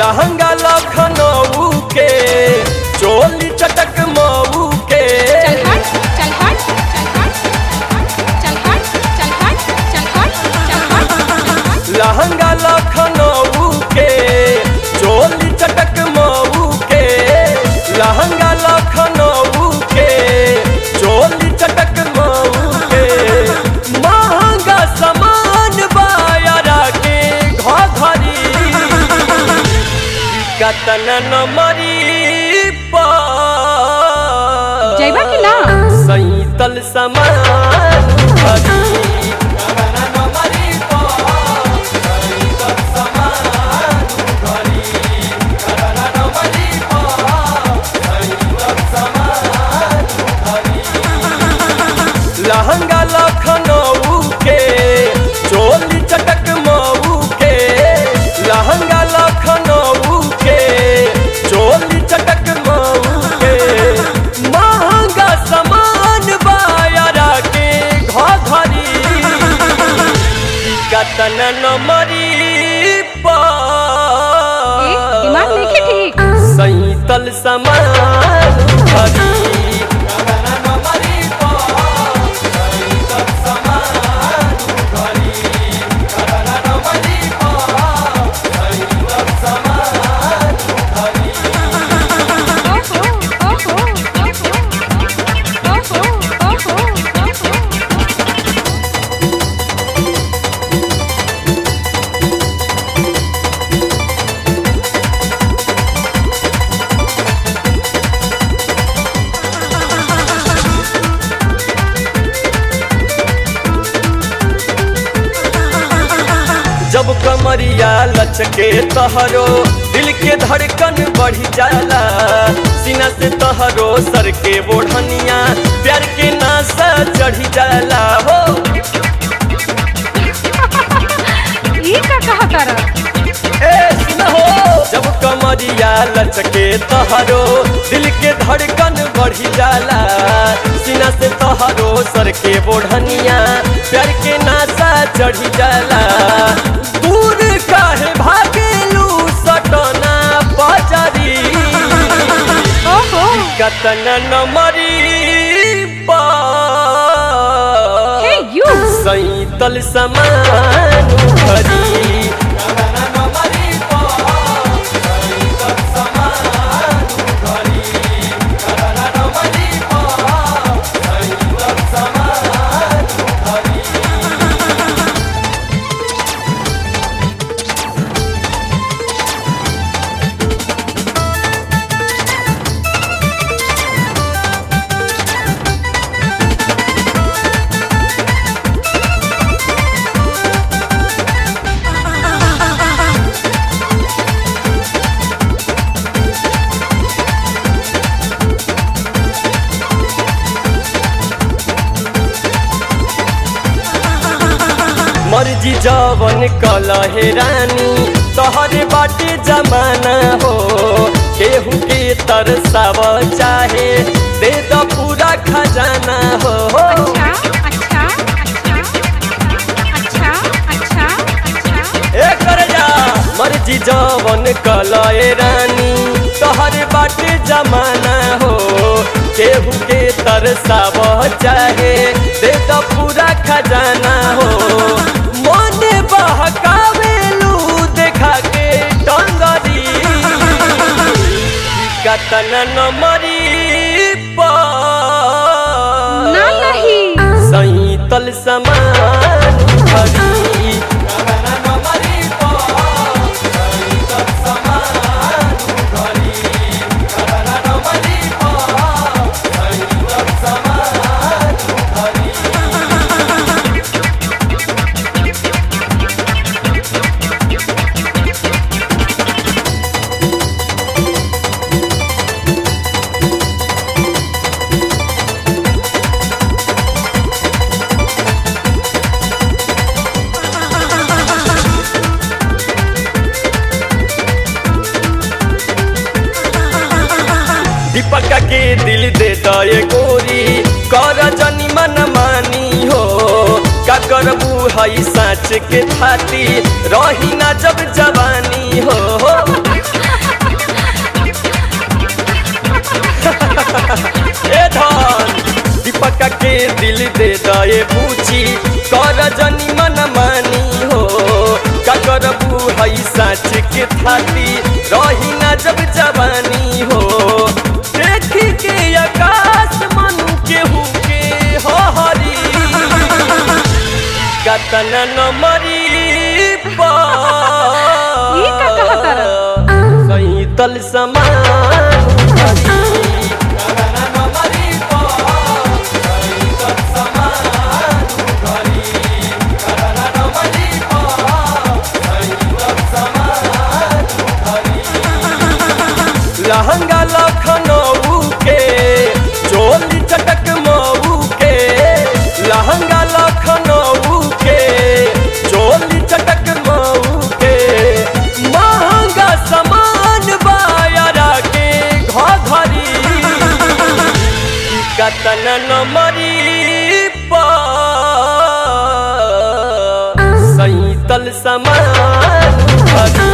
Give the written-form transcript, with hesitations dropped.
लहंगा लखनऊ के चोली चटक मऊ के चल हट चल हट चल हट चल हट चल हट चल हट चल हट लहंगा लखनऊ के चोली चटक मऊ के लहंगा लखनऊ के चोली चटक मऊ के महंगा सामान बायरा के घरी कतन नमरी जइबा कि ना सैतल समान भरी लहंगा लखनऊ के चोली चटक मऊ के लहंगा लखनऊ के चोली चटक मऊ के महंगा सामान बायरा के घरी कतन नमरी दिमाग देखे ठीक सैतल समान भरी जब कमरिया लचके तहरो दिल के धड़कन बढ़ी जाला सीना से तहरो सर के बोढ़निया प्यार के नासा चढ़ी जाला हो ई का कहा तारा हो जब कमरिया लचके तहरो दिल के धड़कन बढ़ी जाला सीना से तहरो सर के बोढ़निया प्यार के नासा चढ़ी जाला दूर काहे भागेलू सटना बजरी कतन नमरी सैतल समान भरी मर्जी जवन कलहे रानी तोहरे बाटे जमाना हो केहू के तरसाव चाहे दे दो पूरा खजाना हो अच्छा अच्छा अच्छा अच्छा अच्छा अच्छा ए कर जा मर्जी जवन कलहे रानी तोहरे बाटे जमाना हो केहू के तरसाव चाहे दे दो पूरा खजाना हो मोने बहकावेलू देखा के टंगरी कतन नमरी ना नहीं सैतल समान भरी दीपक के दिल दे दे गोरी कर जनी मन मानी हो का करबू हई साँच के थाती रही ना जब जवानी हो ए धन दीपक के दिल दे दे पूछी कर जनी मन मानी हो का करबू हई साच के थाती रही ना जब जवानी हो देखी के आकाश मन केहू के हो हरी कतन न मरी सही तल समान लहंगा लखनऊ के चोली चटक मऊ के लहंगा लखनऊ के चोली चटक मऊ के महंगा सामान बायरा के घरी कतन न मरी सही तल समान